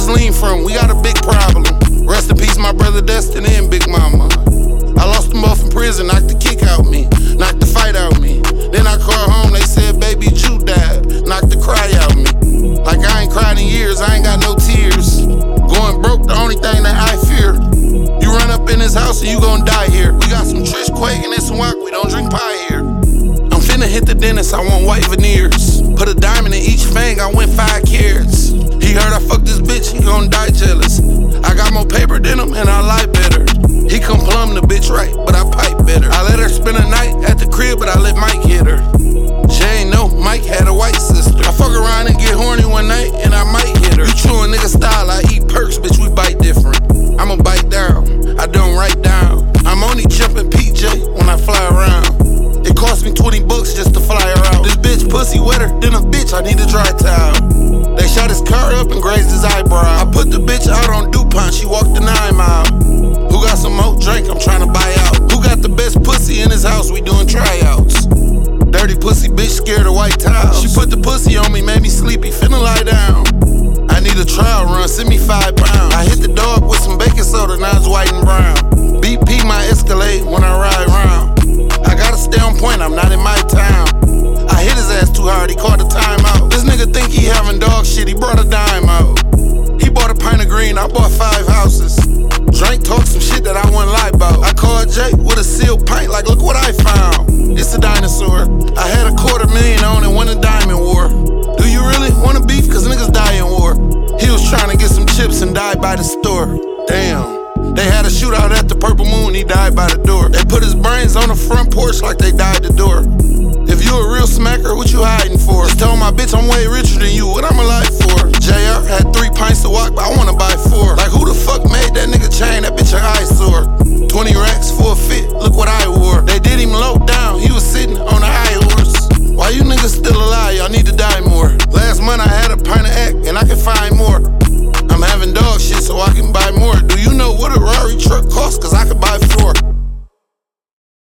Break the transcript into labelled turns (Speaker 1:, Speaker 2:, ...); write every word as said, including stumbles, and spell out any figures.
Speaker 1: lean from? We got a big problem. Rest in peace, my brother Destin and Big Mama. I lost them both in prison, knocked the kick out me, knocked the fight out me. Then I called home, they said, baby, you died, knocked the cry out me. Like I ain't cried in years, I ain't got no tears. Going broke, the only thing that I fear. You run up in this house and you gon' die here. We got some Trish Quake and some Walk, we don't drink pie here. I'm finna hit the dentist, I want white veneers. Put a diamond in each fang, I went five carats. He heard I fucked this bitch, he gon' die jealous. I got more paper than him and I lie better. He come plumb the bitch right, but I pipe better. I let her spend a night at the crib, but I let Mike hit her. She ain't know Mike had a white sister. I fuck around and get horny one night and I might hit her. You true a nigga style, I eat perks, bitch, we bite different. I'ma bite down, I don't write down. I'm only jumping P J when I fly around. It cost me twenty bucks just to fly her out. This bitch pussy wetter than a bitch, I need a dry towel. They shot his car up and grazed his eyebrow. I put the bitch out on DuPont, she walked the nine mile. Who got some more drink, I'm tryna buy out. Who got the best pussy in his house, we doing tryouts. Dirty pussy bitch scared of white towels. She put the pussy on me, made me sleepy, finna lie down. I need a trial run, send me five pounds. I hit the dog with some baking soda, now it's white and brown. B P my Escalade when I ride round. I gotta stay on point, I'm not in my town. I hit his ass too hard, he caught a timeout. This nigga think he having dog shit, he brought a dime out. He bought a pint of green, I bought five houses. Drink talk some shit that I wouldn't lie about. I called Jay with a sealed pint, like look what I found. It's a dinosaur. I had a quarter million on it, won a diamond war. Do you really wanna beef? Cause niggas die in war. He was trying to get some chips and died by the store. Damn. They had a shootout at the Purple Moon, he died by the door. They put his brains on the front porch like they died the door. If you a real smacker, what you hiding for? Just tell my bitch I'm way richer than you, what I'm alive for? J R had three pints to walk, but I wanna buy four. Like who the fuck made that nigga chain? That